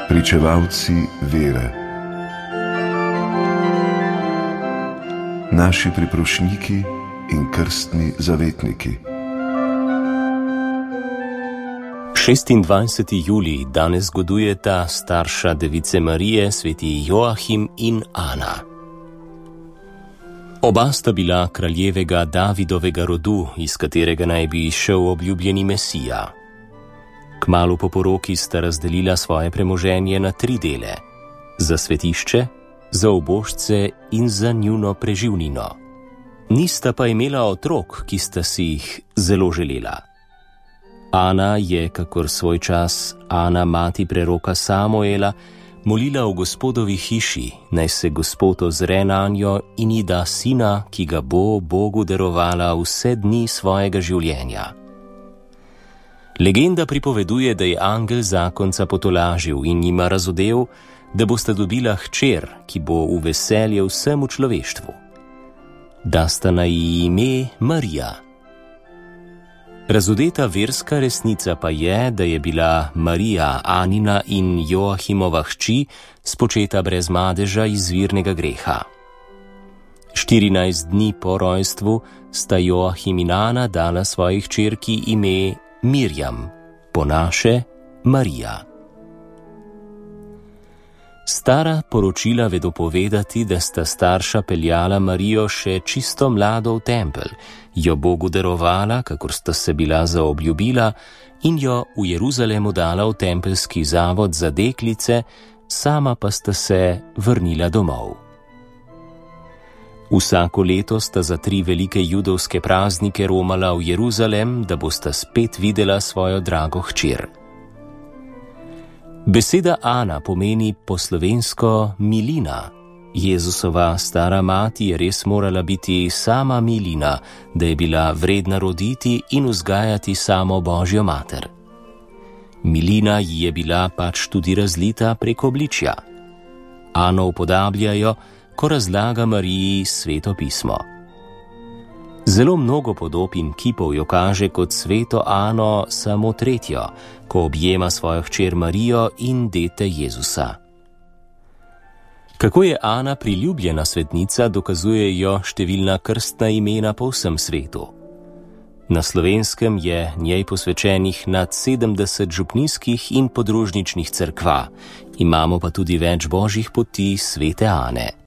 Pričevalci vere. Naši priprošniki in krstni zavetniki. 26. julij danes zgodujeta starša device Marije, sveti Joachim in Ana. Oba sta bila kraljevega Davidovega rodu, iz katerega naj bi izšel obljubljeni Mesija. Kmalu po poroki sta razdelila svoje premoženje na 3 dele: za svetišče, za ubožce in za njuno preživnino. Nista pa imela otrok, ki sta si jih zelo želela. Ana je, kakor svoj čas Ana, mati preroka Samuela, molila v Gospodovi hiši, naj se Gospod ozre nanjo in ji da sina, ki ga bo Bogu darovala vse dni svojega življenja. Legenda pripoveduje, da je angel zakonca potolažil in jima razodel, da bosta dobila hčer, ki bo v veselje vsemu človeštvu. Dasta na ji ime Marija. Razodeta verska resnica pa je, da je bila Marija, Anina in Joachimova hči, spočeta brez madeža izvirnega greha. 14 dni po rojstvu sta Joachim in Ana dala svoji hčerki ime Mirjam, po naše Marija. Stara poročila vedo povedati, da sta starša peljala Marijo še čisto mlado v tempelj, jo Bogu darovala, kakor sta se bila zaobljubila, in jo v Jeruzalemu dala v tempeljski zavod za deklice, sama pa sta se vrnila domov. Vsako leto sta za 3 velike judovske praznike romala v Jeruzalem, da bosta spet videla svojo drago hčer. Beseda Ana pomeni po slovensko milina. Jezusova stara mati je res morala biti sama milina, da je bila vredna roditi in vzgajati samo Božjo mater. Milina ji je bila pač tudi razlita prek obličja. Ano upodabljajo, ko razlaga Mariji Sveto pismo. Zelo mnogo podob in kipov jo kaže kot sveto Ano, samo 3., ko objema svojo hčer Marijo in dete Jezusa. Kako je Ana priljubljena svetnica, dokazujejo številna krstna imena po vsem svetu. Na Slovenskem je njej posvečenih nad 70 župnijskih in podružničnih cerkva, imamo pa tudi več božjih poti svete Ane.